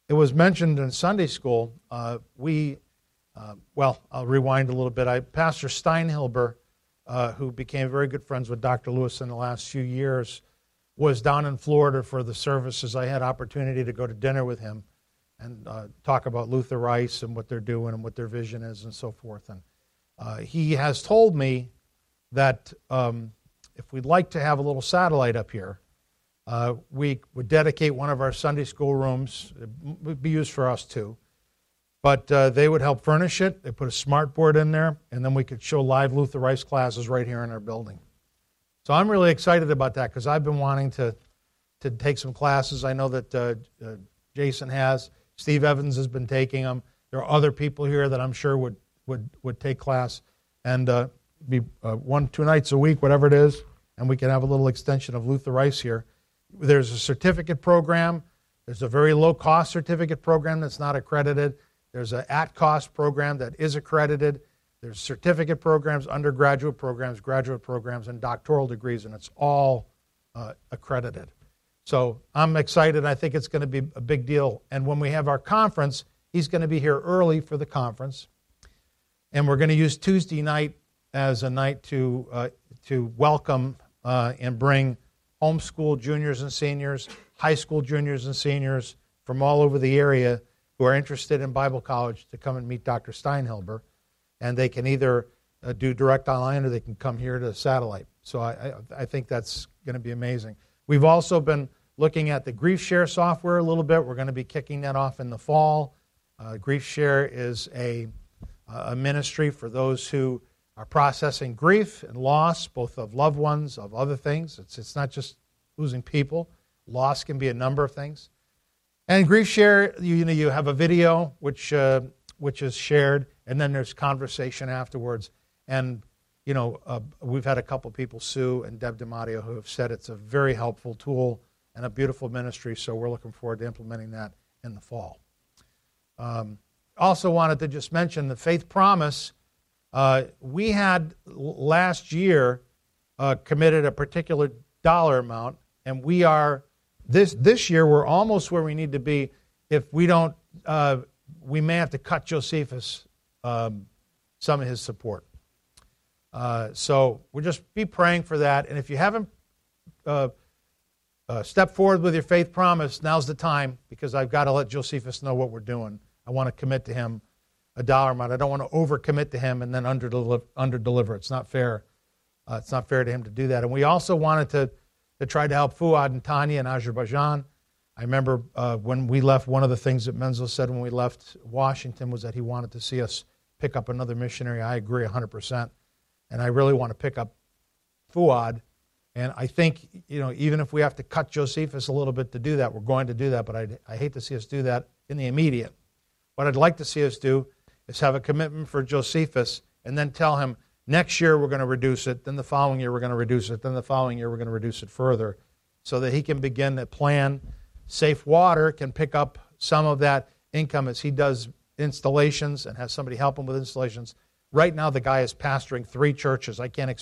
it was mentioned in Sunday school, I'll rewind a little bit. Pastor Steinhilber, who became very good friends with Dr. Lewis in the last few years, was down in Florida for the services. I had opportunity to go to dinner with him and talk about Luther Rice and what they're doing and what their vision is and so forth. And he has told me that if we'd like to have a little satellite up here, we would dedicate one of our Sunday school rooms. It would be used for us too. But they would help furnish it. They put a smart board in there, and then we could show live Luther Rice classes right here in our building. So I'm really excited about that because I've been wanting to take some classes. I know that Jason has. Steve Evans has been taking them. There are other people here that I'm sure would take class and be 1-2 nights a week, whatever it is, and we can have a little extension of Luther Rice here. There's a certificate program. There's a very low-cost certificate program that's not accredited. There's an at-cost program that is accredited. There's certificate programs, undergraduate programs, graduate programs, and doctoral degrees, and it's all accredited. So I'm excited. I think it's going to be a big deal. And when we have our conference, he's going to be here early for the conference. And we're going to use Tuesday night as a night to welcome and bring homeschool juniors and seniors, high school juniors and seniors from all over the area who are interested in Bible college to come and meet Dr. Steinhilber. And they can either do direct online or they can come here to satellite. So I think that's going to be amazing. We've also been looking at the GriefShare software a little bit. We're going to be kicking that off in the fall. GriefShare is a ministry for those who are processing grief and loss, both of loved ones, of other things. It's not just losing people. Loss can be a number of things. And GriefShare, you have a video which is shared, and then there's conversation afterwards. And we've had a couple people, Sue and Deb DiMatteo, who have said it's a very helpful tool and a beautiful ministry. So we're looking forward to implementing that in the fall. Also wanted to just mention the Faith Promise. We had last year committed a particular dollar amount, and we are this year we're almost where we need to be. If we don't, we may have to cut Josephus some of his support. So we'll just be praying for that. And if you haven't stepped forward with your faith promise, now's the time, because I've got to let Josephus know what we're doing. I want to commit to him a dollar amount. I don't want to overcommit to him and then underdeliver. It's not fair. It's not fair to him to do that. And we also wanted to try to help Fuad and Tanya in Azerbaijan. I remember when we left, one of the things that Menzel said when we left Washington was that he wanted to see us pick up another missionary. I agree 100%. And I really want to pick up Fuad. And I think, even if we have to cut Josephus a little bit to do that, we're going to do that. But I hate to see us do that in the immediate. What I'd like to see us do is have a commitment for Josephus and then tell him, next year we're going to reduce it, then the following year we're going to reduce it, then the following year we're going to reduce it further, so that he can begin to plan. Safe Water can pick up some of that income as he does installations and has somebody help him with installations. Right now the guy is pastoring 3 churches. We can't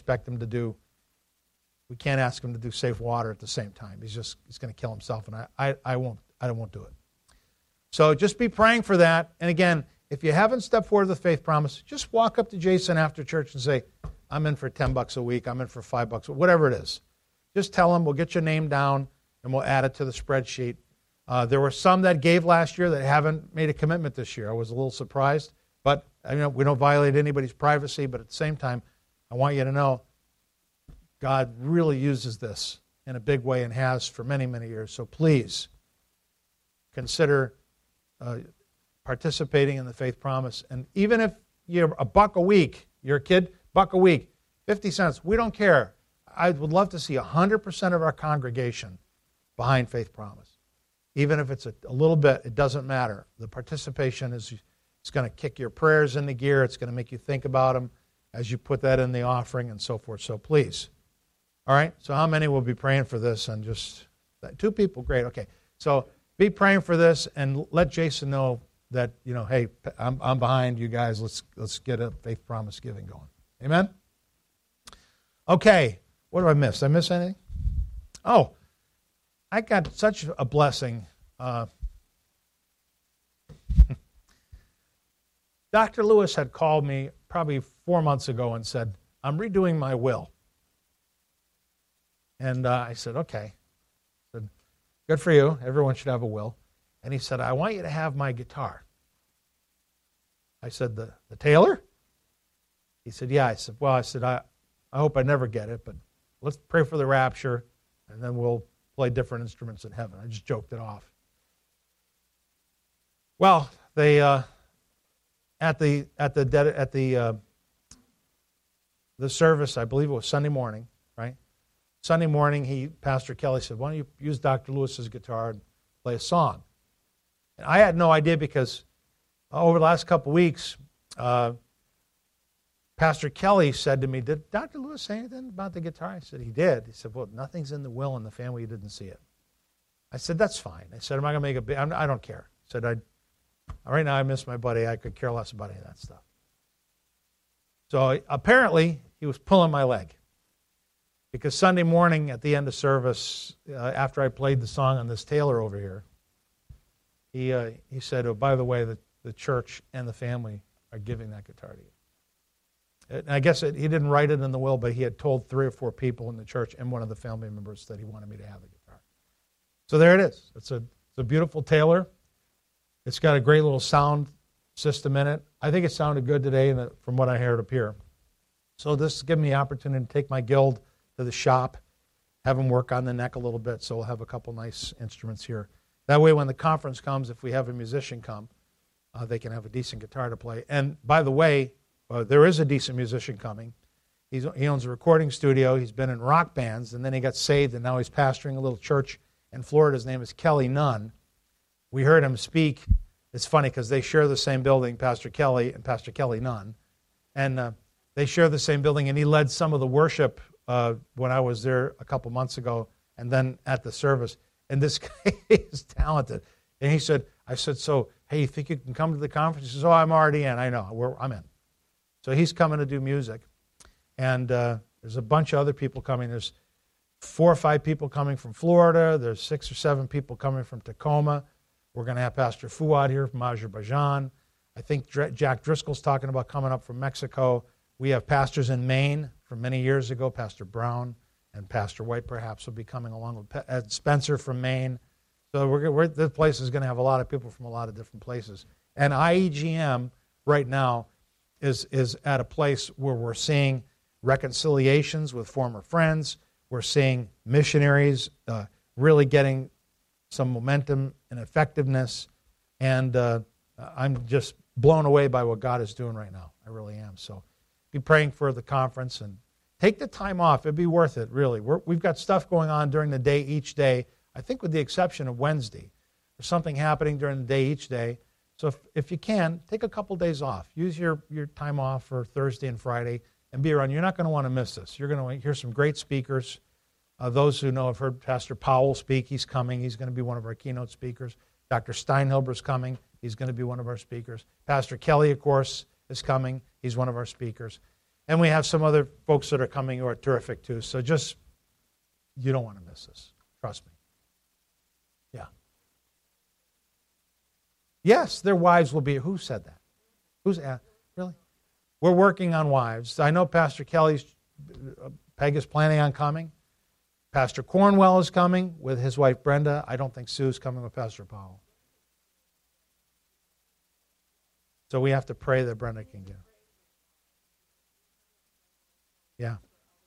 ask him to do Safe Water at the same time. He's going to kill himself, and I won't do it. So just be praying for that. And again, if you haven't stepped forward with faith promise, just walk up to Jason after church and say, I'm in for $10 a week, I'm in for $5, whatever it is. Just tell him, we'll get your name down, and we'll add it to the spreadsheet. There were some that gave last year that haven't made a commitment this year. I was a little surprised, but we don't violate anybody's privacy, but at the same time, I want you to know God really uses this in a big way and has for many, many years. So please consider participating in the faith promise. And even if you're $1 a week, you're a kid, $1 a week, 50 cents, we don't care. I would love to see 100% of our congregation behind faith promise. Even if it's a little bit, it doesn't matter. The participation it's going to kick your prayers into gear. It's going to make you think about them as you put that in the offering and so forth. So please. All right? So how many will be praying for this? And just 2 people, great. Okay. So be praying for this and let Jason know that, hey, I'm behind you guys. Let's get a faith promise giving going. Amen? Okay. What did I miss? Did I miss anything? Oh, I got such a blessing Dr. Lewis had called me probably 4 months ago and said, I'm redoing my will. And I said, okay. I said, good for you. Everyone should have a will. And he said, I want you to have my guitar. I said, the Taylor? He said, yeah. I said, well, I hope I never get it, but let's pray for the rapture, and then we'll play different instruments in heaven. I just joked it off. Well, they at the service, I believe it was Sunday morning, right? Sunday morning, Pastor Kelly said, why don't you use Dr. Lewis's guitar and play a song? And I had no idea because over the last couple of weeks, Pastor Kelly said to me, did Dr. Lewis say anything about the guitar? I said, he did. He said, well, nothing's in the will in the family. You didn't see it. I said, that's fine. I said, am I going to make a big, I don't care. I said, right now I miss my buddy. I could care less about any of that stuff. So apparently he was pulling my leg. Because Sunday morning at the end of service, after I played the song on this Taylor over here, he said, oh, by the way, the church and the family are giving that guitar to you. And I guess he didn't write it in the will, but he had told 3 or 4 people in the church and one of the family members that he wanted me to have the guitar. So there it is. It's a beautiful Taylor. It's got a great little sound system in it. I think it sounded good today from what I heard up here. So this gives me the opportunity to take my Guild to the shop, have them work on the neck a little bit, so we'll have a couple nice instruments here. That way when the conference comes, if we have a musician come, they can have a decent guitar to play. And by the way, there is a decent musician coming. He owns a recording studio. He's been in rock bands, and then he got saved, and now he's pastoring a little church in Florida. His name is Kelly Nunn. We heard him speak. It's funny because they share the same building, Pastor Kelly and Pastor Kelly Nunn. And they share the same building, and he led some of the worship when I was there a couple months ago and then at the service. And this guy is talented. And I said, so, hey, you think you can come to the conference? He says, oh, I'm already in. I know. I'm in. So he's coming to do music. And there's a bunch of other people coming. There's 4 or 5 people coming from Florida. There's 6 or 7 people coming from Tacoma. We're going to have Pastor Fuad here from Azerbaijan. I think Jack Driscoll's talking about coming up from Mexico. We have pastors in Maine from many years ago. Pastor Brown and Pastor White perhaps will be coming along with Ed Spencer from Maine. So this place is going to have a lot of people from a lot of different places. And IEGM right now is at a place where we're seeing reconciliations with former friends. We're seeing missionaries really getting some momentum and effectiveness. And I'm just blown away by what God is doing right now. I really am. So be praying for the conference and take the time off. It'd be worth it, really. We've got stuff going on during the day each day, I think with the exception of Wednesday. There's something happening during the day each day. So if you can, take a couple days off. Use your time off for Thursday and Friday and be around. You're not going to want to miss this. You're going to hear some great speakers. Those who know have heard Pastor Powell speak. He's coming. He's going to be one of our keynote speakers. Dr. Steinhilber's coming. He's going to be one of our speakers. Pastor Kelly, of course, is coming. He's one of our speakers. And we have some other folks that are coming who are terrific too. So you don't want to miss this. Trust me. Yeah. Yes, their wives will be here. Who said that? Really? We're working on wives. I know Pastor Peg is planning on coming. Pastor Cornwell is coming with his wife Brenda. I don't think Sue's coming with Pastor Powell. So we have to pray that Brenda can get. Yeah.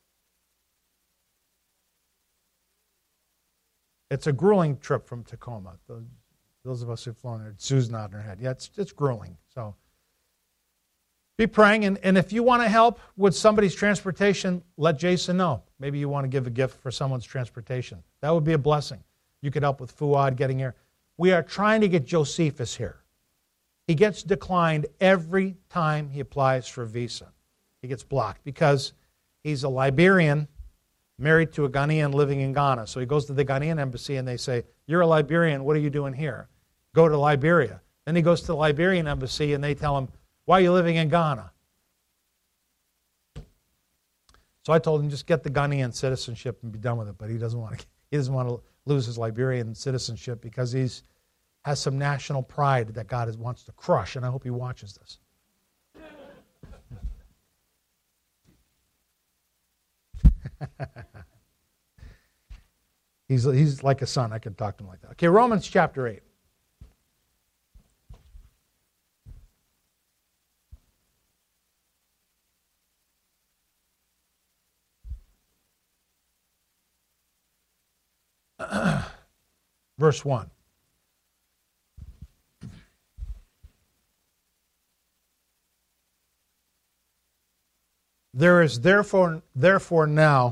It's a grueling trip from Tacoma. Those of us who've flown there, Sue's nodding her head. Yeah, it's grueling. So be praying. And if you want to help with somebody's transportation, let Jason know. Maybe you want to give a gift for someone's transportation. That would be a blessing. You could help with Fuad getting here. We are trying to get Josephus here. He gets declined every time he applies for a visa. He gets blocked because he's a Liberian married to a Ghanaian living in Ghana. So he goes to the Ghanaian embassy and they say, you're a Liberian, what are you doing here? Go to Liberia. Then he goes to the Liberian embassy and they tell him, why are you living in Ghana? So I told him, just get the Ghanaian citizenship and be done with it. But he doesn't want to lose his Liberian citizenship because has some national pride that God wants to crush. And I hope he watches this. He's like a son. I can talk to him like that. Okay, Romans chapter 8. Verse 1. There is therefore now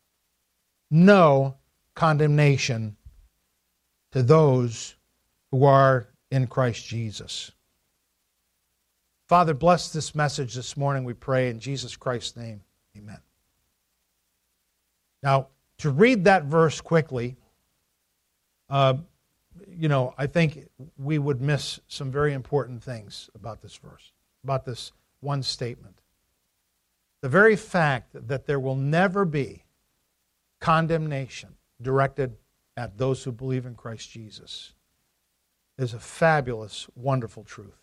no condemnation to those who are in Christ Jesus. Father, bless this message this morning, we pray in Jesus Christ's name. Amen. Now, to read that verse quickly, I think we would miss some very important things about this verse, about this one statement. The very fact that there will never be condemnation directed at those who believe in Christ Jesus is a fabulous, wonderful truth.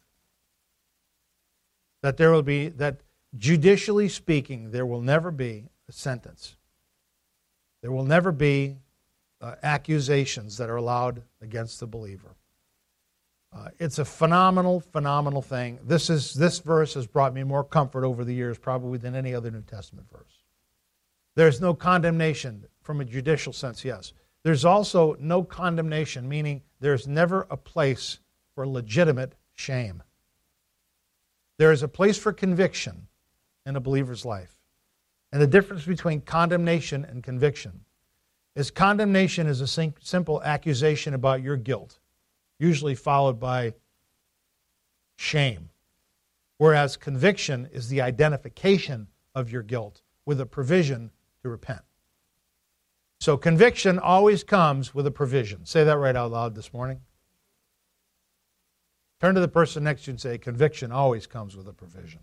That judicially speaking, there will never be a sentence. There will never be accusations that are allowed against the believer. It's a phenomenal, phenomenal thing. This verse has brought me more comfort over the years probably than any other New Testament verse. There's no condemnation from a judicial sense, yes. There's also no condemnation, meaning there's never a place for legitimate shame. There is a place for conviction in a believer's life. And the difference between condemnation and conviction is condemnation is a simple accusation about your guilt, usually followed by shame. Whereas conviction is the identification of your guilt with a provision to repent. So conviction always comes with a provision. Say that right out loud this morning. Turn to the person next to you and say, conviction always comes with a provision.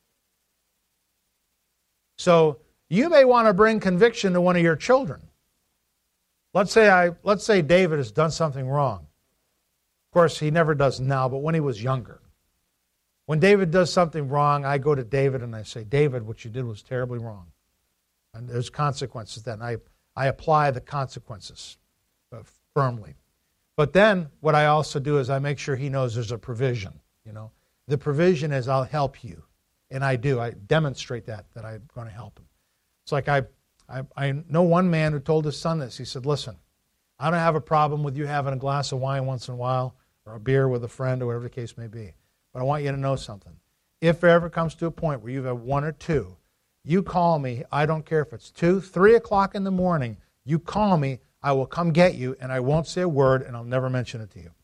So you may want to bring conviction to one of your children. Let's say David has done something wrong. Of course, he never does now, but when he was younger. When David does something wrong, I go to David and I say, David, what you did was terribly wrong. And there's consequences then. I apply the consequences firmly. But then what I also do is I make sure he knows there's a provision. The provision is I'll help you. And I do. I demonstrate that I'm going to help him. It's like I know one man who told his son this. He said, listen, I don't have a problem with you having a glass of wine once in a while or a beer with a friend or whatever the case may be. But I want you to know something. If it ever comes to a point where you have one or two, you call me. I don't care if it's 2, 3 o'clock in the morning. You call me. I will come get you, and I won't say a word, and I'll never mention it to you.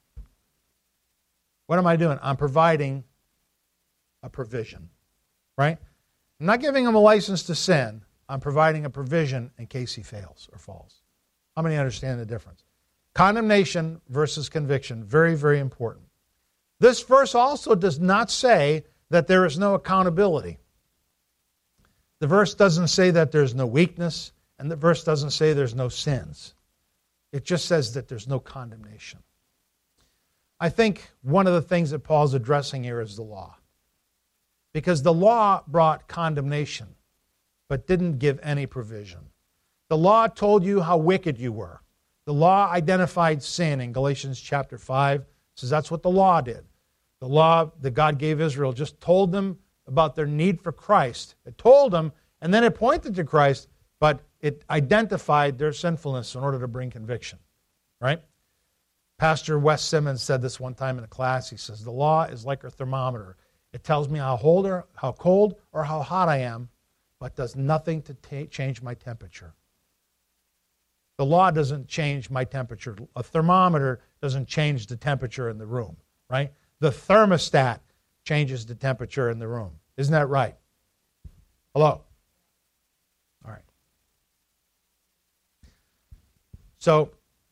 What am I doing? I'm providing a provision, right? I'm not giving him a license to sin. I'm providing a provision in case he fails or falls. How many understand the difference? Condemnation versus conviction, very, very important. This verse also does not say that there is no accountability. The verse doesn't say that there's no weakness, and the verse doesn't say there's no sins. It just says that there's no condemnation. I think one of the things that Paul's addressing here is the law. Because the law brought condemnation, but didn't give any provision. The law told you how wicked you were. The law identified sin in Galatians chapter 5. Says that's what the law did. The law that God gave Israel just told them about their need for Christ. It told them, and then it pointed to Christ, but it identified their sinfulness in order to bring conviction. Right? Pastor Wes Simmons said this one time in a class. He says, the law is like a thermometer. It tells me how cold or how hot I am, but does nothing to change my temperature. The law doesn't change my temperature. A thermometer doesn't change the temperature in the room, right? The thermostat changes the temperature in the room. Isn't that right? Hello? All right. So,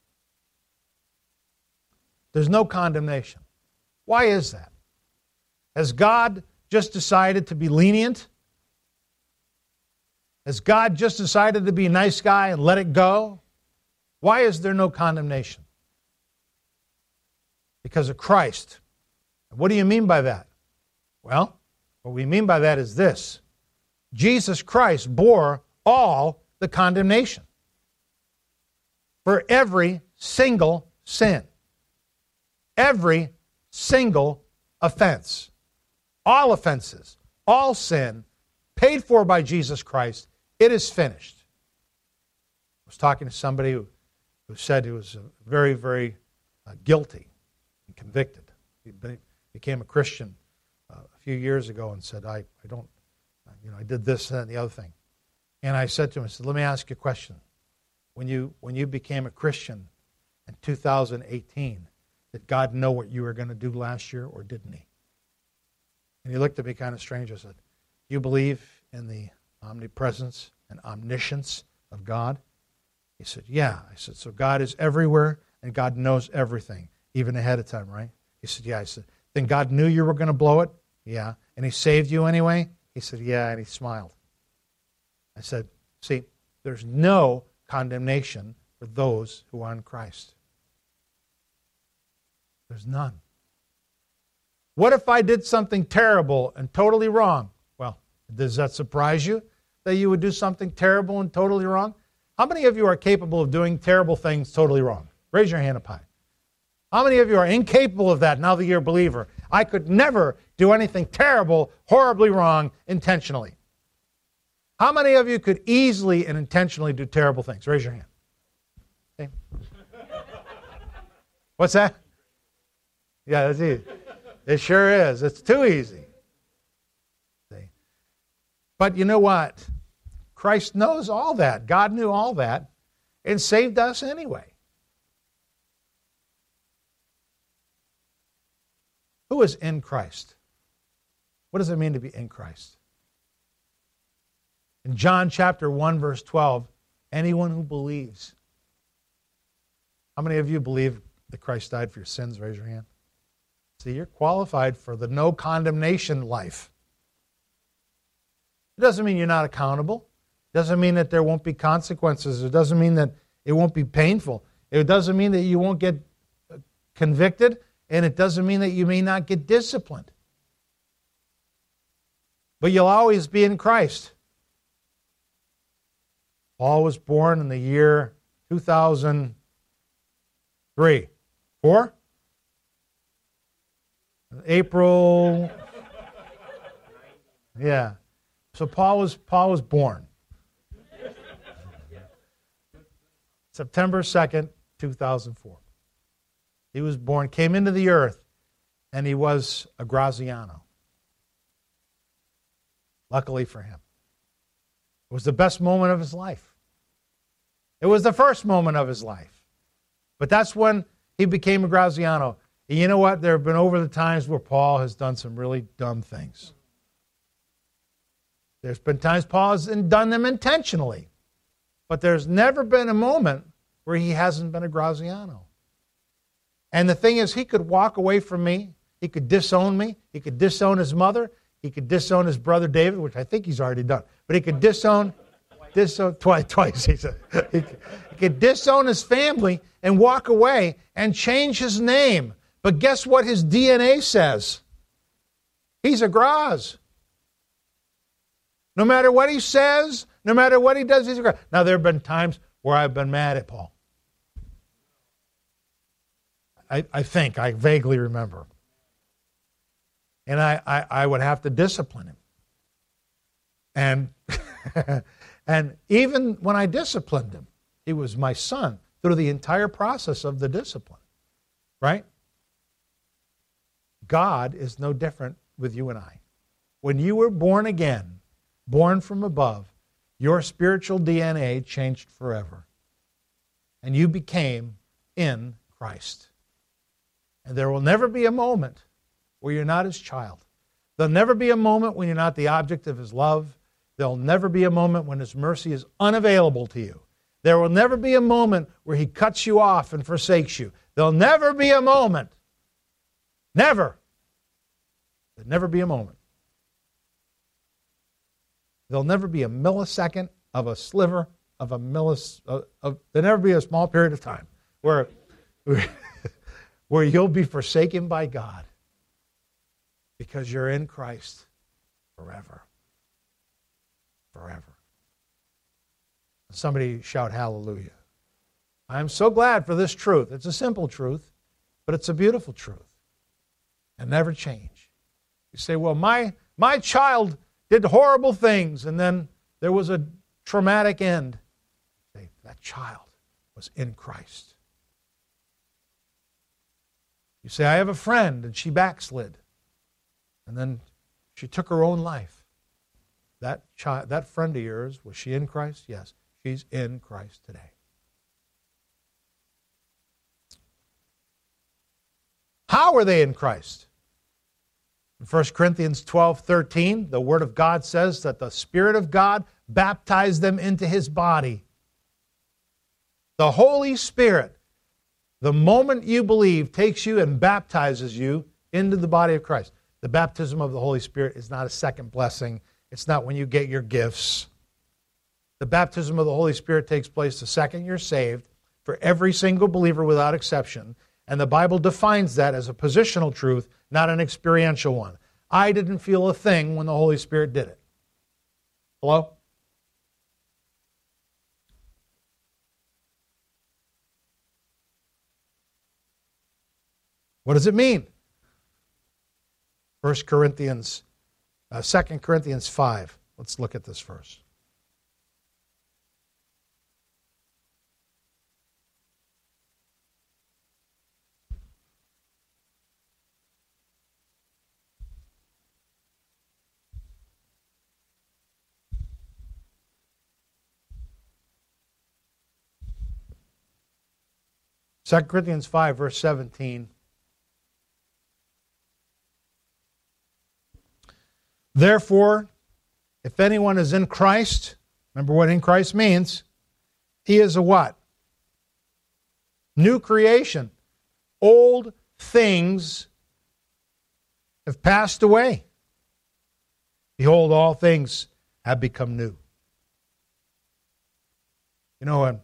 there's no condemnation. Why is that? Has God just decided to be lenient? Has God just decided to be a nice guy and let it go? Why is there no condemnation? Because of Christ. What do you mean by that? Well, what we mean by that is this. Jesus Christ bore all the condemnation. for every single sin. Every single offense. All offenses, all sin, paid for by Jesus Christ. It is finished. I was talking to somebody who said he was very, very guilty and convicted. He became a Christian a few years ago and said, I did this, that, and the other thing. And I said to him, I said, let me ask you a question. When you became a Christian in 2018, did God know what you were going to do last year, or didn't he? And he looked at me kind of strange. I said, you believe in the omnipresence and omniscience of God? He said, yeah. I said, so God is everywhere and God knows everything, even ahead of time, right? He said, yeah. I said, then God knew you were going to blow it? Yeah. And he saved you anyway? He said, yeah, and he smiled. I said, see, there's no condemnation for those who are in Christ. There's none. What if I did something terrible and totally wrong? Well, does that surprise you that you would do something terrible and totally wrong? How many of you are capable of doing terrible things totally wrong? Raise your hand up high. How many of you are incapable of that now that you're a believer? I could never do anything terrible, horribly wrong, intentionally. How many of you could easily and intentionally do terrible things? Raise your hand. Okay. What's that? Yeah, that's easy. It sure is. It's too easy. See? But you know what? Christ knows all that. God knew all that and saved us anyway. Who is in Christ? What does it mean to be in Christ? In John chapter 1, verse 12, anyone who believes. How many of you believe that Christ died for your sins? Raise your hand. See, you're qualified for the no condemnation life. It doesn't mean you're not accountable. It doesn't mean that there won't be consequences. It doesn't mean that it won't be painful. It doesn't mean that you won't get convicted, and it doesn't mean that you may not get disciplined. But you'll always be in Christ. Paul was born in the year 2003. 4? April. Yeah. So Paul was born. September 2nd, 2004. He was born, came into the earth, and he was a Graziano. Luckily for him. It was the best moment of his life. It was the first moment of his life. But that's when he became a Graziano. And you know what? There have been over the times where Paul has done some really dumb things. There's been times Paul has done them intentionally. But there's never been a moment where he hasn't been a Graziano. And the thing is, he could walk away from me. He could disown me. He could disown his mother. He could disown his brother David, which I think he's already done. But he could disown twice. He said. He could disown his family and walk away and change his name. But guess what his DNA says? He's a Graz. No matter what he says, no matter what he does, he's a Graz. Now, there have been times where I've been mad at Paul. I think, I vaguely remember. And I would have to discipline him. And and even when I disciplined him, he was my son through the entire process of the discipline. Right? God is no different with you and I. When you were born again, born from above, your spiritual DNA changed forever. And you became in Christ. And there will never be a moment where you're not his child. There'll never be a moment when you're not the object of his love. There'll never be a moment when his mercy is unavailable to you. There will never be a moment where he cuts you off and forsakes you. There'll never be a moment. Never. There'll never be a moment. There'll never be a millisecond of a sliver of a there'll never be a small period of time where you'll be forsaken by God because you're in Christ forever. Forever. Somebody shout hallelujah. I'm so glad for this truth. It's a simple truth, but it's a beautiful truth and never change. You say, well, my child did horrible things, and then there was a traumatic end. Say, that child was in Christ. You say, I have a friend, and she backslid, and then she took her own life. That friend of yours, was she in Christ? Yes, she's in Christ today. How are they in Christ? In 1 Corinthians 12:13, the Word of God says that the Spirit of God baptized them into His body. The Holy Spirit, the moment you believe, takes you and baptizes you into the body of Christ. The baptism of the Holy Spirit is not a second blessing. It's not when you get your gifts. The baptism of the Holy Spirit takes place the second you're saved for every single believer without exception. And the Bible defines that as a positional truth, not an experiential one. I didn't feel a thing when the Holy Spirit did it. Hello? What does it mean? 2 Corinthians 5. Let's look at this verse. Second Corinthians 5, verse 17. Therefore, if anyone is in Christ, remember what in Christ means, he is a what? New creation. Old things have passed away. Behold, all things have become new. You know,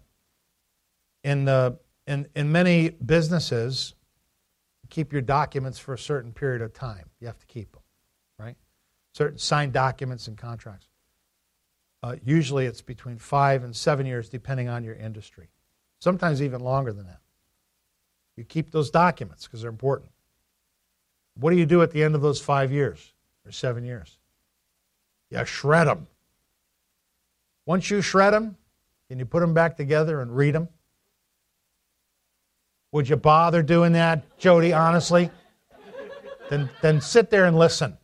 in many businesses, you keep your documents for a certain period of time. You have to keep them, right? Certain signed documents and contracts. Usually it's between 5 and 7 years, depending on your industry. Sometimes even longer than that. You keep those documents because they're important. What do you do at the end of those 5 years or 7 years? You shred them. Once you shred them, can you put them back together and read them? Would you bother doing that, Jody, honestly? Then sit there and listen.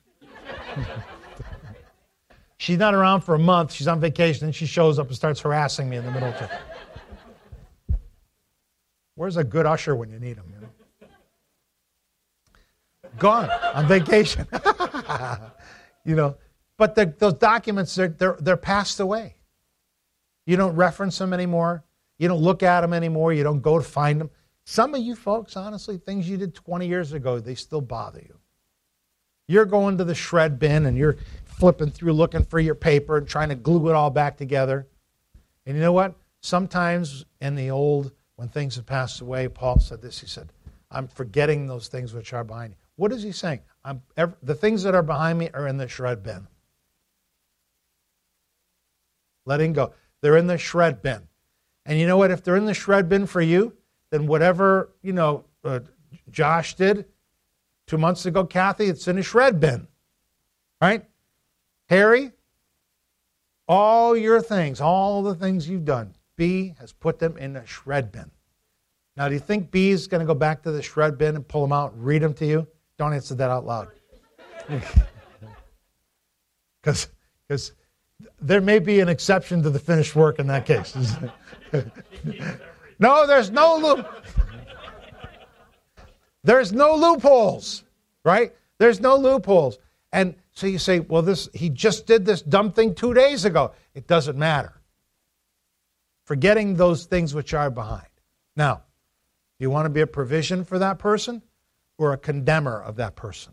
She's not around for a month. She's on vacation, and she shows up and starts harassing me in the middle of it. Where's a good usher when you need him? You know? Gone on vacation. You know, but those documents, they're passed away. You don't reference them anymore. You don't look at them anymore. You don't go to find them. Some of you folks, honestly, things you did 20 years ago, they still bother you. You're going to the shred bin and you're flipping through looking for your paper and trying to glue it all back together. And you know what? Sometimes in the old, when things have passed away, Paul said this. He said, I'm forgetting those things which are behind you. What is he saying? The things that are behind me are in the shred bin. Letting go. They're in the shred bin. And you know what? If they're in the shred bin for you, then whatever, Josh did 2 months ago, Kathy, it's in a shred bin. Right? Harry, all your things, all the things you've done, B has put them in a shred bin. Now, do you think B is going to go back to the shred bin and pull them out and read them to you? Don't answer that out loud. Because there may be an exception to the finished work in that case. No, there's no There's no loopholes, right? There's no loopholes. And so you say, well, he just did this dumb thing 2 days ago. It doesn't matter. Forgetting those things which are behind. Now, do you want to be a provision for that person or a condemner of that person?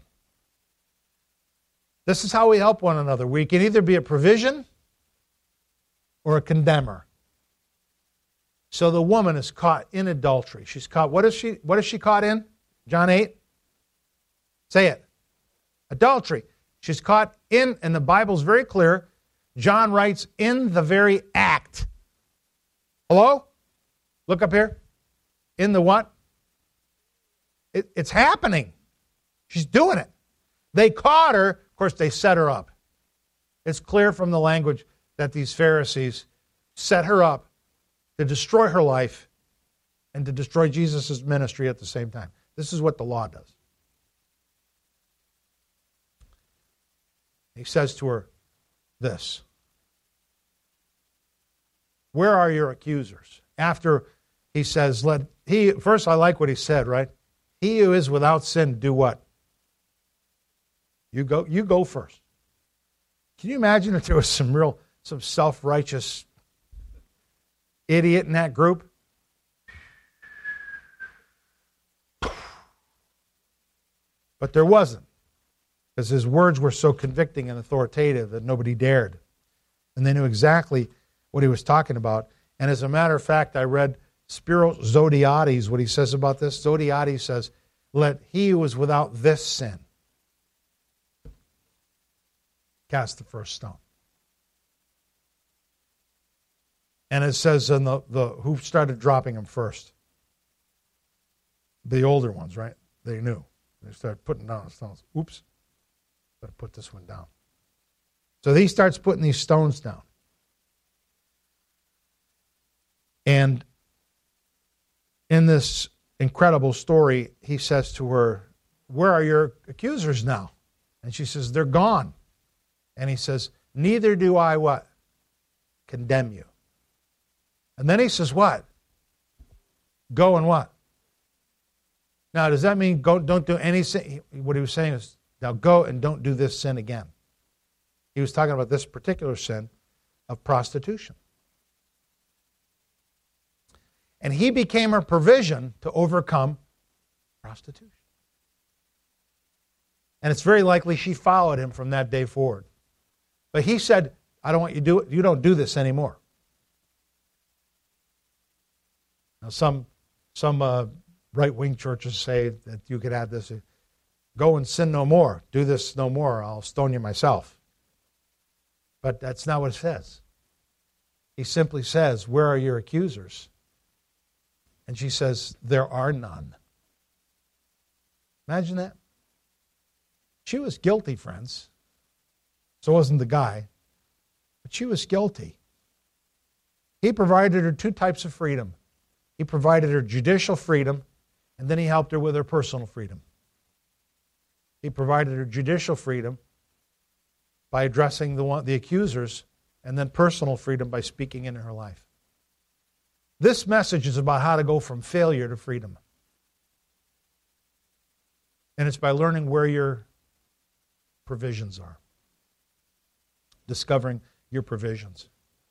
This is how we help one another. We can either be a provision or a condemner. So the woman is caught in adultery. She's caught, what is she caught in? John 8? Say it. Adultery. She's caught in, and the Bible's very clear, John writes, in the very act. Hello? Look up here. In the what? It's happening. She's doing it. They caught her. Of course, they set her up. It's clear from the language that these Pharisees set her up to destroy her life and to destroy Jesus' ministry at the same time. This is what the law does. He says to her this. Where are your accusers? After he says, first I like what he said, right? He who is without sin, do what? You go first. Can you imagine if there was some self-righteous idiot in that group? But there wasn't, because his words were so convicting and authoritative that nobody dared. And they knew exactly what he was talking about. And as a matter of fact, I read Spiro Zodhiates, what he says about this. Zodhiates says, let he who is without this sin cast the first stone. And it says in the who started dropping them first? The older ones, right? They knew. They started putting down the stones. Oops. Better put this one down. So he starts putting these stones down. And in this incredible story, he says to her, where are your accusers now? And she says, they're gone. And he says, neither do I what? Condemn you. And then he says what? Go and what? Now, does that mean don't do any sin? What he was saying is, now go and don't do this sin again. He was talking about this particular sin of prostitution. And he became her provision to overcome prostitution. And it's very likely she followed him from that day forward. But he said, I don't want you to do it. You don't do this anymore. Now, some right-wing churches say that you could add this, go and sin no more. Do this no more. I'll stone you myself. But that's not what it says. He simply says, where are your accusers? And she says, there are none. Imagine that. She was guilty, friends. So wasn't the guy. But she was guilty. He provided her two types of freedom. He provided her judicial freedom, and then he helped her with her personal freedom. He provided her judicial freedom by addressing the accusers, and then personal freedom by speaking into her life. This message is about how to go from failure to freedom. And it's by learning where your provisions are. Discovering your provisions.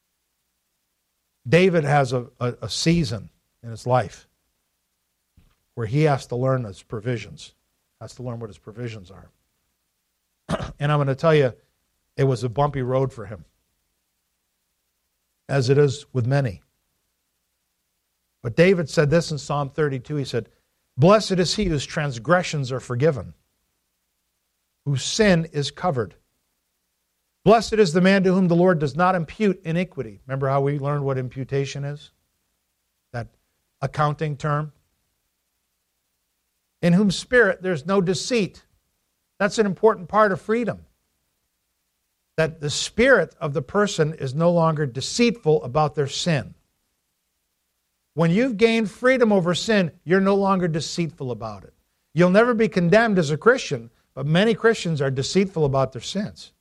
David has a season in his life where he has to learn his provisions. Has to learn what his provisions are. And I'm going to tell you, it was a bumpy road for him. As it is with many. But David said this in Psalm 32. He said, blessed is he whose transgressions are forgiven, whose sin is covered. Blessed is the man to whom the Lord does not impute iniquity. Remember how we learned what imputation is? That accounting term. In whom spirit there's no deceit. That's an important part of freedom. That the spirit of the person is no longer deceitful about their sin. When you've gained freedom over sin, you're no longer deceitful about it. You'll never be condemned as a Christian, but many Christians are deceitful about their sins.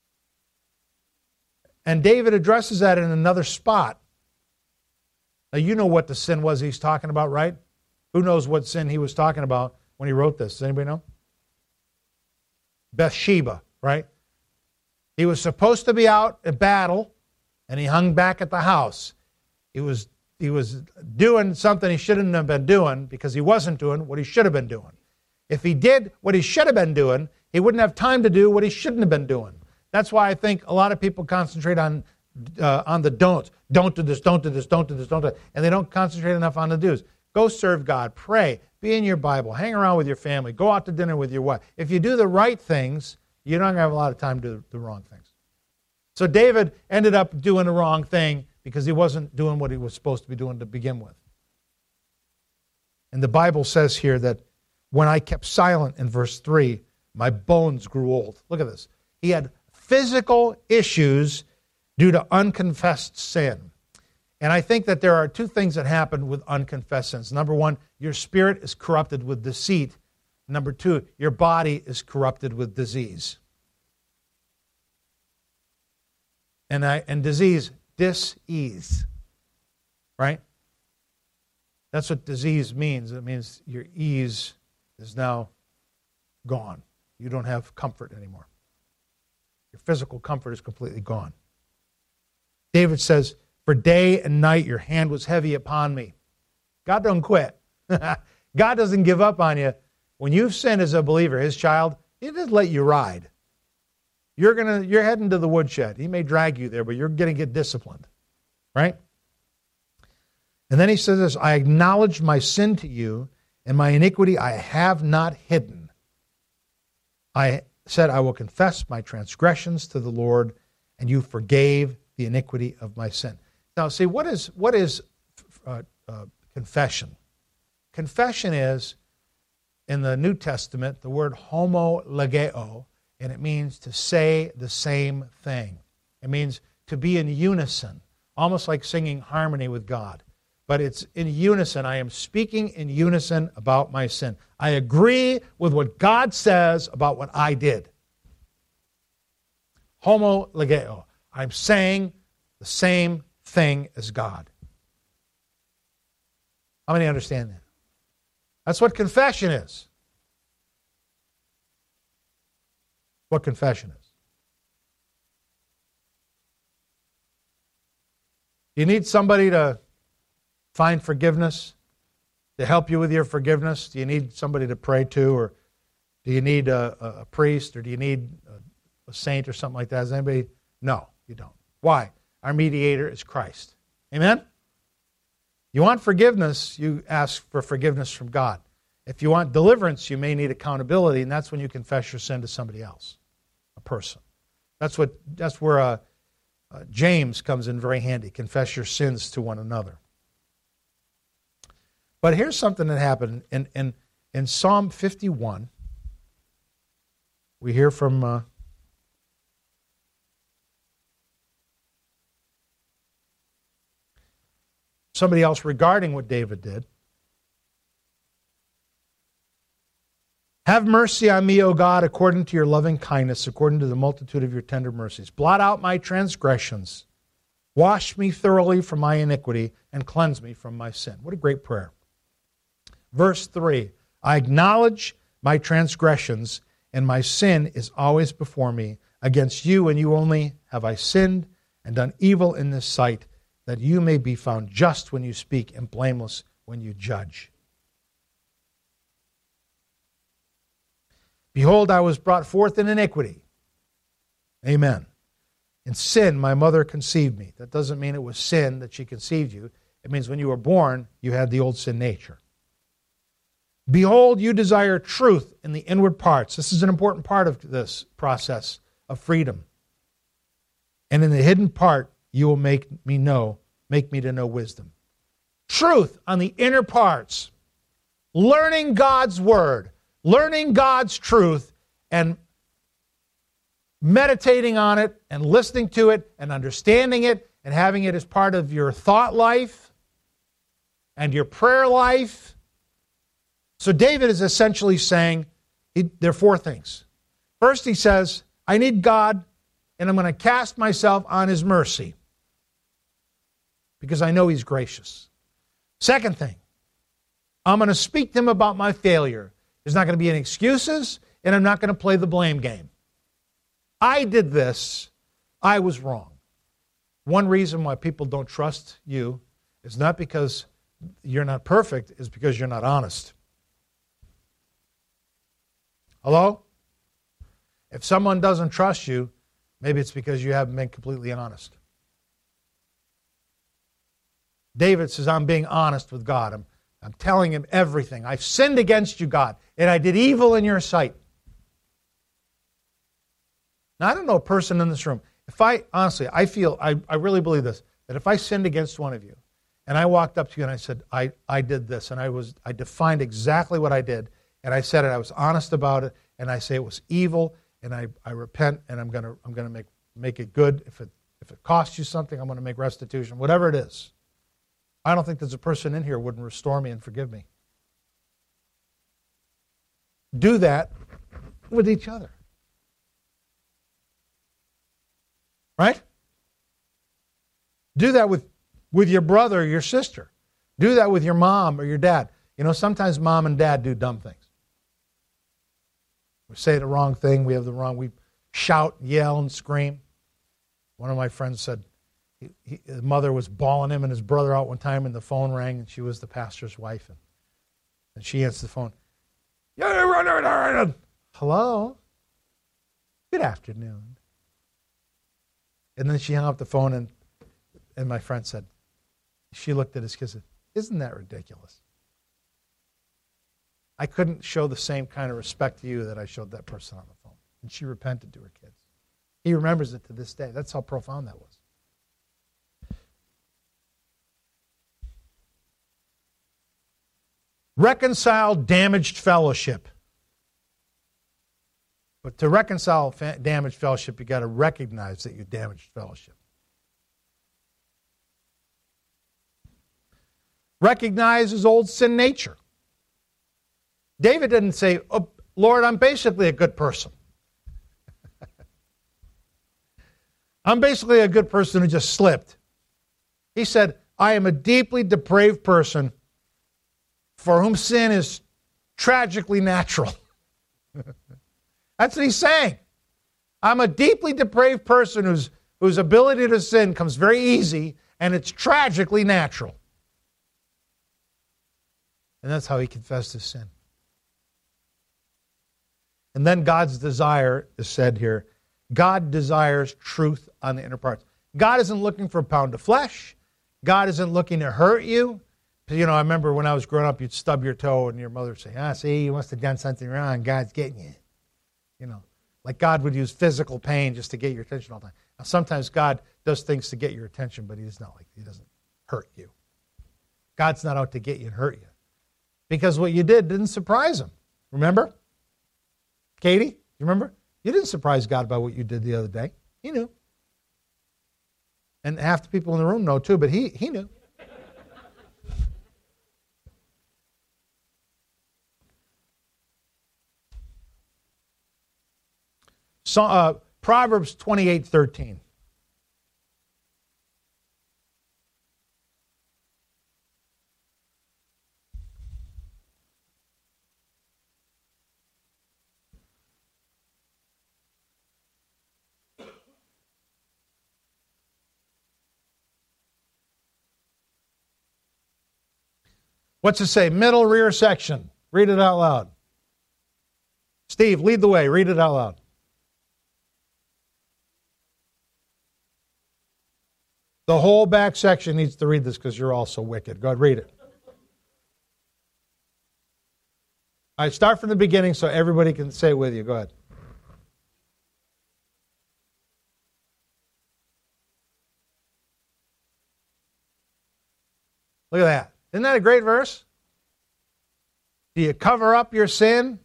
And David addresses that in another spot. Now, you know what the sin was he's talking about, right? Who knows what sin he was talking about when he wrote this? Does anybody know? Bathsheba, right? He was supposed to be out at battle, and he hung back at the house. He was doing something he shouldn't have been doing because he wasn't doing what he should have been doing. If he did what he should have been doing, he wouldn't have time to do what he shouldn't have been doing. That's why I think a lot of people concentrate on the don'ts. Don't do this, don't do this, don't do this, don't do that. And they don't concentrate enough on the do's. Go serve God, pray, be in your Bible, hang around with your family, go out to dinner with your wife. If you do the right things, you're not going to have a lot of time to do the wrong things. So David ended up doing the wrong thing because he wasn't doing what he was supposed to be doing to begin with. And the Bible says here that when I kept silent in verse 3, my bones grew old. Look at this. He had physical issues due to unconfessed sin. And I think that there are two things that happen with unconfessed sins. Number one, your spirit is corrupted with deceit. Number two, your body is corrupted with disease. And disease, dis-ease, right? That's what disease means. It means your ease is now gone. You don't have comfort anymore. Your physical comfort is completely gone. David says, for day and night your hand was heavy upon me. God don't quit. God doesn't give up on you. When you've sinned as a believer, his child, he doesn't let you ride. You're heading to the woodshed. He may drag you there, but you're going to get disciplined. Right? And then he says this, I acknowledged my sin to you, and my iniquity I have not hidden. I said, I will confess my transgressions to the Lord, and you forgave the iniquity of my sin. Now, see, what is confession? Confession is, in the New Testament, the word homologeo, and it means to say the same thing. It means to be in unison, almost like singing harmony with God. But it's in unison. I am speaking in unison about my sin. I agree with what God says about what I did. Homologeo. I'm saying the same thing as God. How many understand that? That's what confession is. What confession is. You need somebody to find forgiveness, to help you with your forgiveness? Do you need somebody to pray to, or do you need a priest, or do you need a saint or something like that? Does anybody? No, you don't. Why? Our mediator is Christ. Amen? You want forgiveness, you ask for forgiveness from God. If you want deliverance, you may need accountability, and that's when you confess your sin to somebody else, a person. That's where James comes in very handy. Confess your sins to one another. But here's something that happened in Psalm 51. We hear from somebody else regarding what David did. Have mercy on me, O God, according to your loving kindness, according to the multitude of your tender mercies. Blot out my transgressions. Wash me thoroughly from my iniquity and cleanse me from my sin. What a great prayer. Verse 3, I acknowledge my transgressions, and my sin is always before me. Against you and you only have I sinned and done evil in this sight, that you may be found just when you speak and blameless when you judge. Behold, I was brought forth in iniquity. Amen. In sin, my mother conceived me. That doesn't mean it was sin that she conceived you. It means when you were born, you had the old sin nature. Behold, you desire truth in the inward parts. This is an important part of this process of freedom. And in the hidden part, you will make me to know wisdom. Truth on the inner parts. Learning God's word. Learning God's truth and meditating on it and listening to it and understanding it and having it as part of your thought life and your prayer life. So David is essentially saying there are four things. First, he says, I need God, and I'm going to cast myself on his mercy because I know he's gracious. Second thing, I'm going to speak to him about my failure. There's not going to be any excuses, and I'm not going to play the blame game. I did this. I was wrong. One reason why people don't trust you is not because you're not perfect, it's because you're not honest. Hello? If someone doesn't trust you, maybe it's because you haven't been completely honest. David says, I'm being honest with God. I'm telling him everything. I've sinned against you, God, and I did evil in your sight. Now, I don't know a person in this room. I really believe this, that if I sinned against one of you, And I walked up to you and I said, I did this. And I defined exactly what I did. And I said it, I was honest about it. And I say it was evil. And I repent, and I'm gonna make it good. If it costs you something, I'm gonna make restitution. Whatever it is. I don't think there's a person in here who wouldn't restore me and forgive me. Do that with each other. Right? Do that with your brother or your sister. Do that with your mom or your dad. You know, sometimes mom and dad do dumb things. We say the wrong thing, we shout, yell, and scream. One of my friends said his mother was bawling him and his brother out one time, and the phone rang, and she was the pastor's wife. And she answered the phone. Hello? Good afternoon. And then she hung up the phone, and my friend said, she looked at his kid and said, isn't that ridiculous? I couldn't show the same kind of respect to you that I showed that person on the phone. And she repented to her kids. He remembers it to this day. That's how profound that was. Reconcile damaged fellowship. But to reconcile damaged fellowship, you've got to recognize that you damaged fellowship. Recognize his old sin nature. David didn't say, oh, Lord, I'm basically a good person. I'm basically a good person who just slipped. He said, I am a deeply depraved person for whom sin is tragically natural. That's what he's saying. I'm a deeply depraved person whose ability to sin comes very easy, and it's tragically natural. And that's how he confessed his sin. And then God's desire is said here. God desires truth on the inner parts. God isn't looking for a pound of flesh. God isn't looking to hurt you. You know, I remember when I was growing up, you'd stub your toe and your mother would say, see, you must have done something wrong. God's getting you. You know, like God would use physical pain just to get your attention all the time. Now, sometimes God does things to get your attention, but he doesn't hurt you. God's not out to get you and hurt you. Because what you did didn't surprise him. Remember? Katie, you remember? You didn't surprise God by what you did the other day. He knew. And half the people in the room know too, but he knew. So, Proverbs 28:13. What's it say? Middle, rear section. Read it out loud. Steve, lead the way. Read it out loud. The whole back section needs to read this because you're all so wicked. Go ahead, read it. All right, start from the beginning so everybody can say it with you. Go ahead. Look at that. Isn't that a great verse? Do you cover up your sin?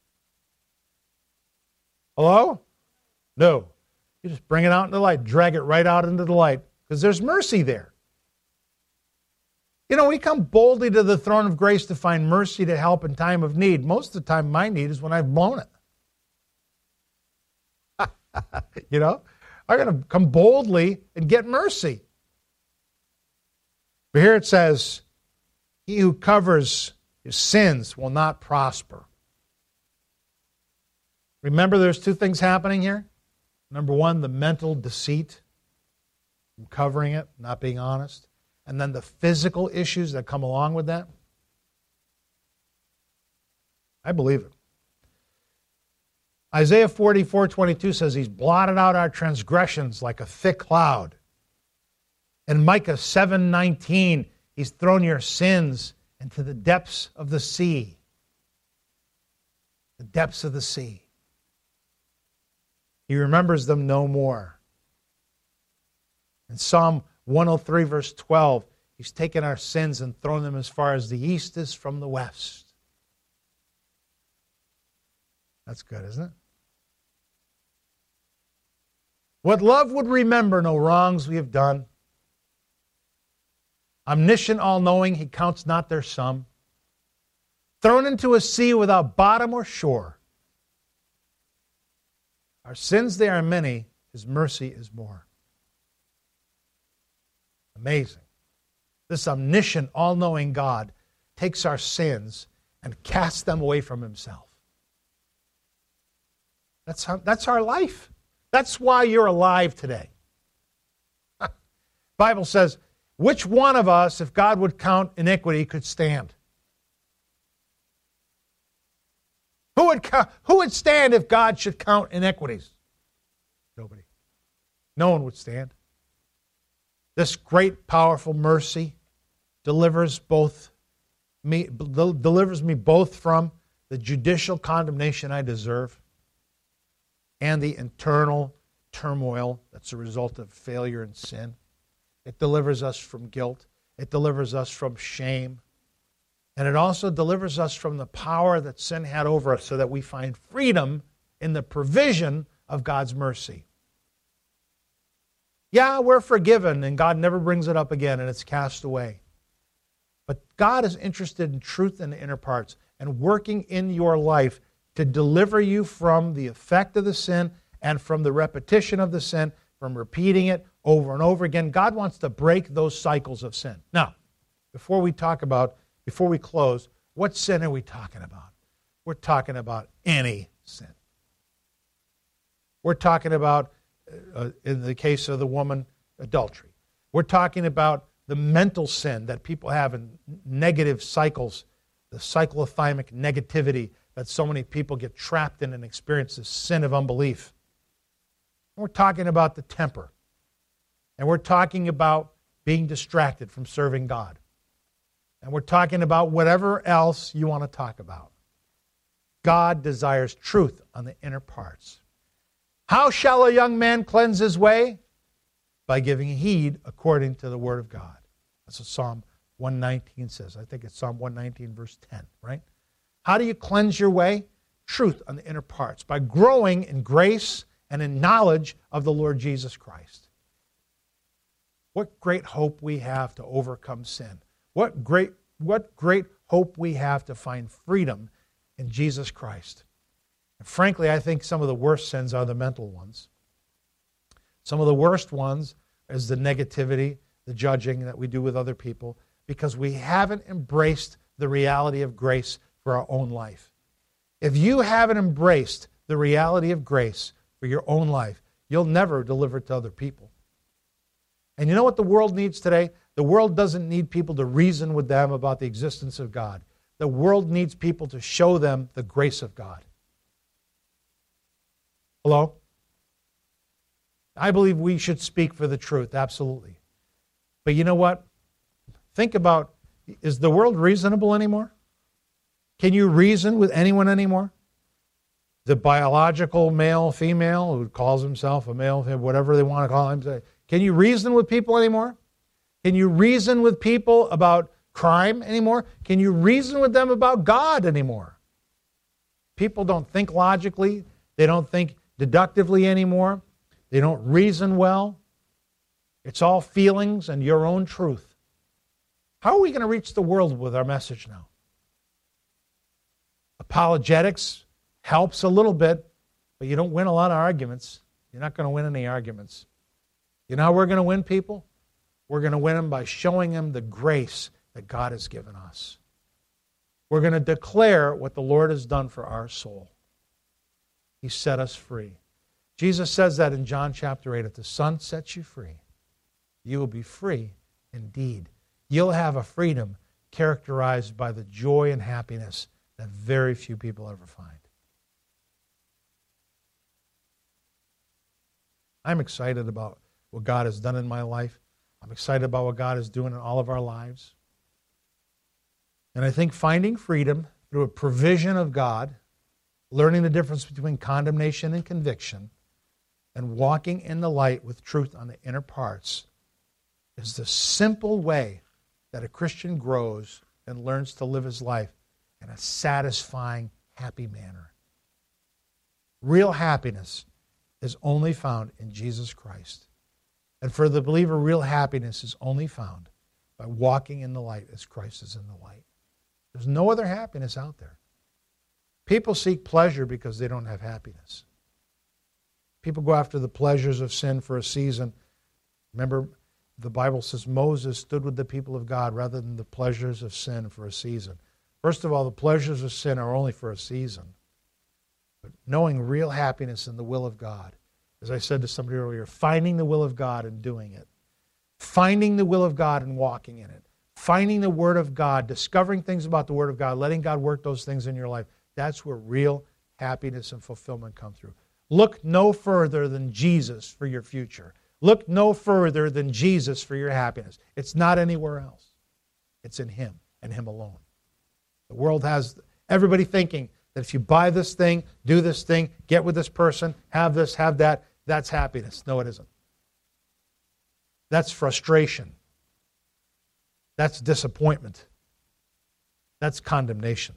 Hello? No. You just bring it out into the light. Drag it right out into the light. Because there's mercy there. You know, we come boldly to the throne of grace to find mercy to help in time of need. Most of the time my need is when I've blown it. You know? I'm going to come boldly and get mercy. But here it says, he who covers his sins will not prosper. Remember, there's two things happening here. Number one, the mental deceit, covering it, not being honest. And then the physical issues that come along with that. I believe it. Isaiah 44:22 says he's blotted out our transgressions like a thick cloud. And Micah 7:19, he's thrown your sins into the depths of the sea. The depths of the sea. He remembers them no more. In Psalm 103, verse 12, He's taken our sins and thrown them as far as the east is from the west. That's good, isn't it? What love would remember no wrongs we have done. Omniscient, all-knowing, he counts not their sum. Thrown into a sea without bottom or shore. Our sins, they are many. His mercy is more. Amazing. This omniscient, all-knowing God takes our sins and casts them away from himself. That's our life. That's why you're alive today. The Bible says, which one of us, if God would count iniquity, could stand? Who would stand if God should count iniquities? Nobody. No one would stand. This great, powerful mercy delivers me both from the judicial condemnation I deserve and the internal turmoil that's a result of failure and sin. It delivers us from guilt. It delivers us from shame. And it also delivers us from the power that sin had over us so that we find freedom in the provision of God's mercy. Yeah, we're forgiven and God never brings it up again and it's cast away. But God is interested in truth in the inner parts and working in your life to deliver you from the effect of the sin and from the repetition of the sin, from repeating it over and over again. God wants to break those cycles of sin. Now, before we close, what sin are we talking about? We're talking about any sin. We're talking about, in the case of the woman, adultery. We're talking about the mental sin that people have in negative cycles, the cyclothymic negativity that so many people get trapped in and experience the sin of unbelief. We're talking about the temper. And we're talking about being distracted from serving God. And we're talking about whatever else you want to talk about. God desires truth on the inner parts. How shall a young man cleanse his way? By giving heed according to the word of God. That's what Psalm 119 says. I think it's Psalm 119 verse 10, right? How do you cleanse your way? Truth on the inner parts. By growing in grace and in knowledge of the Lord Jesus Christ. What great hope we have to overcome sin. What great hope we have to find freedom in Jesus Christ. And frankly, I think some of the worst sins are the mental ones. Some of the worst ones is the negativity, the judging that we do with other people, because we haven't embraced the reality of grace for our own life. If you haven't embraced the reality of grace for your own life, you'll never deliver it to other people. And you know what the world needs today? The world doesn't need people to reason with them about the existence of God. The world needs people to show them the grace of God. Hello? I believe we should speak for the truth, absolutely. But you know what? Think about, is the world reasonable anymore? Can you reason with anyone anymore? The biological male, female, who calls himself a male, whatever they want to call him. Can you reason with people anymore? Can you reason with people about crime anymore? Can you reason with them about God anymore? People don't think logically. They don't think deductively anymore. They don't reason well. It's all feelings and your own truth. How are we going to reach the world with our message now? Apologetics helps a little bit, but you don't win a lot of arguments. You're not going to win any arguments. You know how we're going to win people? We're going to win them by showing them the grace that God has given us. We're going to declare what the Lord has done for our soul. He set us free. Jesus says that in John chapter 8. If the Son sets you free, you will be free indeed. You'll have a freedom characterized by the joy and happiness that very few people ever find. I'm excited about what God has done in my life. I'm excited about what God is doing in all of our lives. And I think finding freedom through a provision of God, learning the difference between condemnation and conviction, and walking in the light with truth on the inner parts is the simple way that a Christian grows and learns to live his life in a satisfying, happy manner. Real happiness is only found in Jesus Christ. And for the believer, real happiness is only found by walking in the light as Christ is in the light. There's no other happiness out there. People seek pleasure because they don't have happiness. People go after the pleasures of sin for a season. Remember, the Bible says Moses stood with the people of God rather than the pleasures of sin for a season. First of all, the pleasures of sin are only for a season. But knowing real happiness in the will of God, as I said to somebody earlier, finding the will of God and doing it. Finding the will of God and walking in it. Finding the Word of God, discovering things about the Word of God, letting God work those things in your life. That's where real happiness and fulfillment come through. Look no further than Jesus for your future. Look no further than Jesus for your happiness. It's not anywhere else. It's in Him and Him alone. The world has everybody thinking that if you buy this thing, do this thing, get with this person, have this, have that, that's happiness. No, it isn't. That's frustration. That's disappointment. That's condemnation.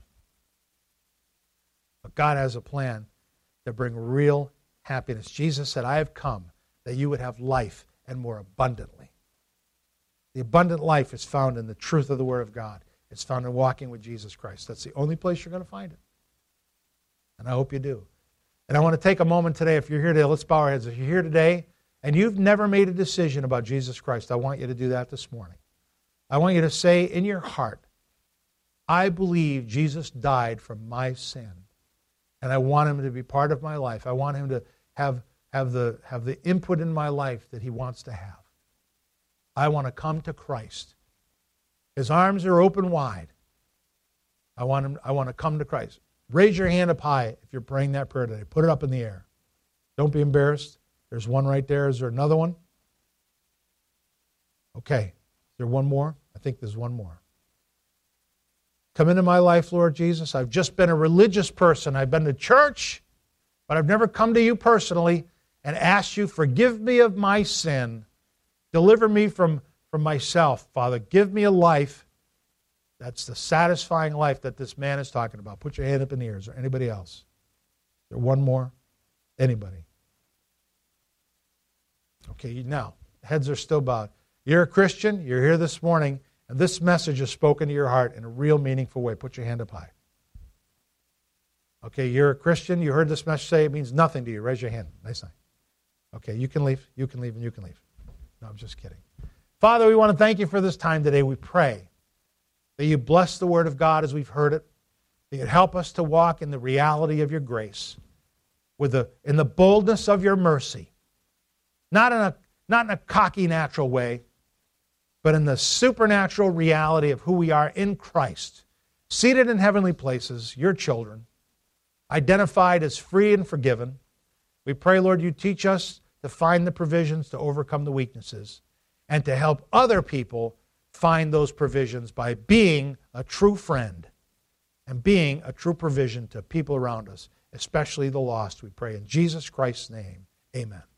But God has a plan to bring real happiness. Jesus said, I have come that you would have life and more abundantly. The abundant life is found in the truth of the Word of God. It's found in walking with Jesus Christ. That's the only place you're going to find it. And I hope you do. And I want to take a moment today, if you're here today, let's bow our heads. If you're here today and you've never made a decision about Jesus Christ, I want you to do that this morning. I want you to say in your heart, I believe Jesus died for my sin. And I want Him to be part of my life. I want Him to have the input in my life that He wants to have. I want to come to Christ. His arms are open wide. I want to come to Christ. Raise your hand up high if you're praying that prayer today. Put it up in the air. Don't be embarrassed. There's one right there. Is there another one? Okay. Is there one more? I think there's one more. Come into my life, Lord Jesus. I've just been a religious person. I've been to church, but I've never come to you personally and asked you, forgive me of my sin. Deliver me from myself, Father. Give me a life that's the satisfying life that this man is talking about. Put your hand up in the air. Is there anybody else? Is there one more? Anybody? Okay, now, heads are still bowed. You're a Christian. You're here this morning, and this message is spoken to your heart in a real meaningful way. Put your hand up high. Okay, you're a Christian. You heard this message say it means nothing to you. Raise your hand. Nice thing. Okay, you can leave. You can leave, and you can leave. No, I'm just kidding. Father, we want to thank you for this time today. We pray that you bless the Word of God as we've heard it, that you'd help us to walk in the reality of your grace, in the boldness of your mercy, not in a cocky, natural way, but in the supernatural reality of who we are in Christ, seated in heavenly places, your children, identified as free and forgiven. We pray, Lord, you teach us to find the provisions to overcome the weaknesses and to help other people find those provisions by being a true friend and being a true provision to people around us, especially the lost. We pray in Jesus Christ's name. Amen.